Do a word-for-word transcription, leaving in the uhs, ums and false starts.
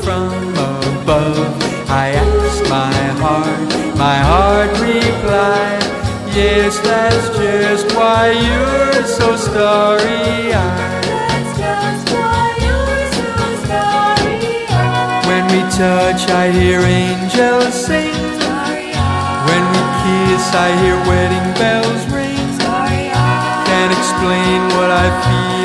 from above. I asked my heart, my heart replied, yes, that's just why you're so starry-eyed. That's just why you're so starry-eyed. When we touch, I hear angels sing. Starry-eyed. When we kiss, I hear wedding bells ring. Starry-eyed. Can't explain what I feel